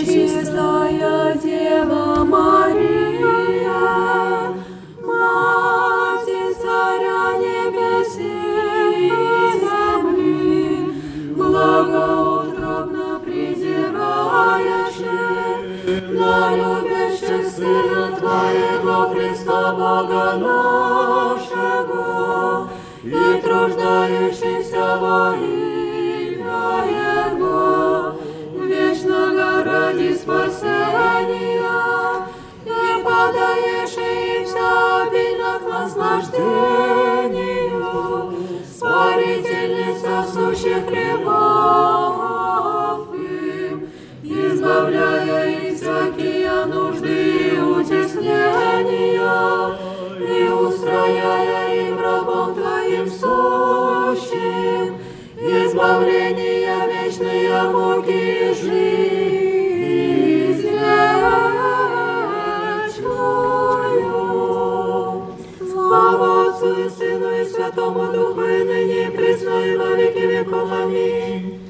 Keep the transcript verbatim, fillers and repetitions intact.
Пречистая Дева Мария, Мать Царя Небесей и земли, благоутробно презираешь на любящих Сына Твоего Христа Бога нашего и труждающихся во имя Его, вечного ради спасения, и подаешь им все обильно к наслаждению, Спасительница сущих хлебов им, избавляя их всякие нужды и утеснения, и устрояя им рабом Твоим сущим избавление, вечные муки и жизнь вечную. Слава Отцу и Сыну и Святому Духу, и ныне и присно и во веки веков. Аминь.